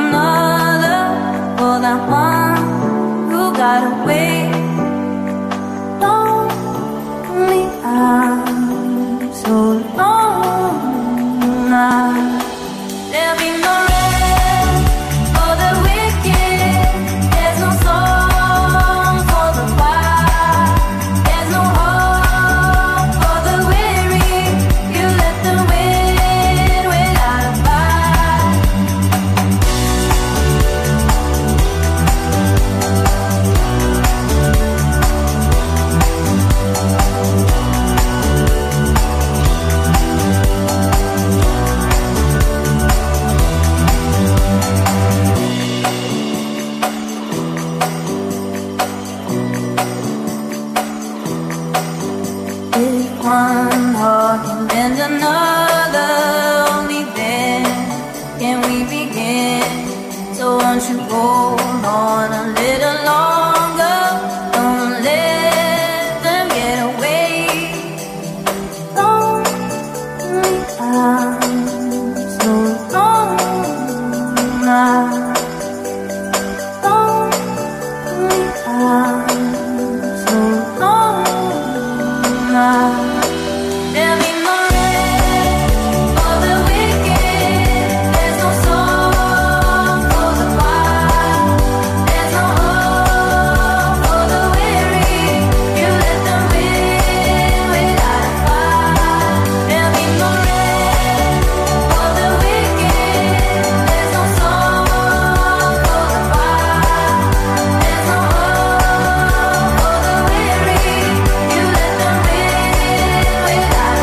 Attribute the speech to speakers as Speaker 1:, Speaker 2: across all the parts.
Speaker 1: another for that one who got away. Lonely, I'm so lonely. There'll be no rest for the wicked. There's no song for the wild. There's no hope for the weary. You let the wind without a fight. If one heart can mend another, only then can we begin. So won't you hold on a little longer? Don't let them get away. Lonely, I'm so lonely. Lonely, I'm so lonely. There'll be no rest for the wicked. There's no song for the wild. There's no hope for the weary. You let them win without a fight. There'll be no rest for the wicked. There's no song for the wild. There's no hope for the weary. You let them win without a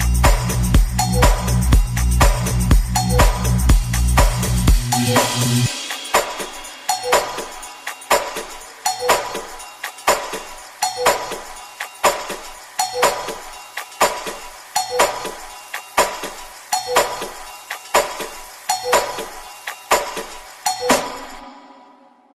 Speaker 2: Yeah.